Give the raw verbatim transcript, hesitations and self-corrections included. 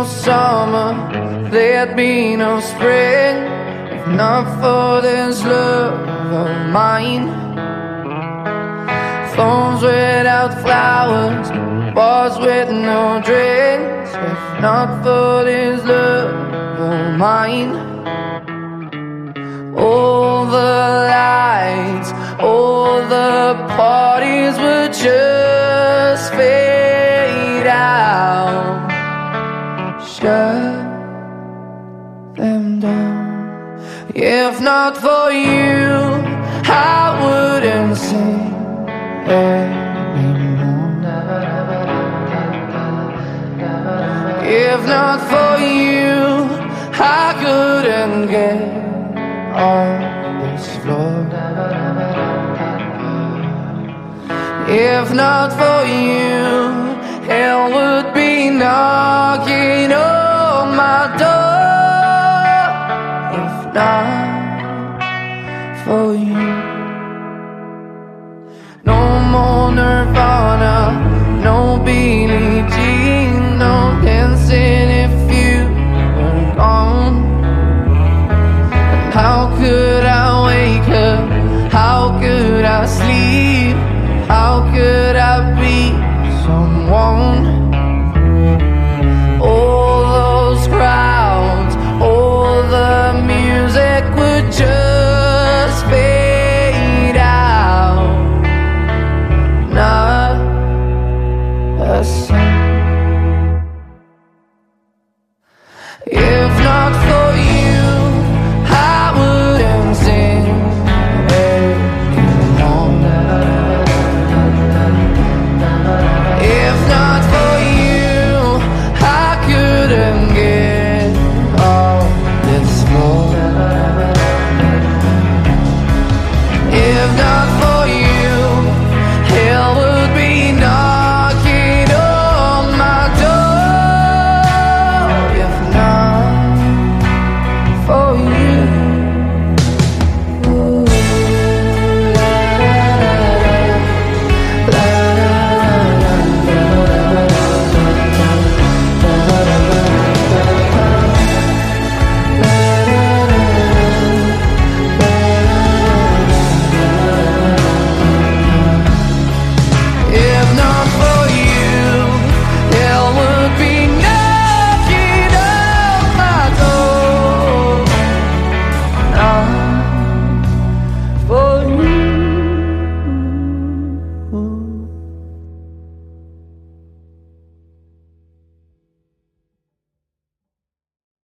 summer, there'd be no spring, if not for this love of mine. Thorns without flowers, bars with no drinks, if not for this love of mine. All the lights, all the parties would just fade out. Shut them down. If not for you, I wouldn't sing anymore. If not for you, I couldn't get on this floor. If not for you,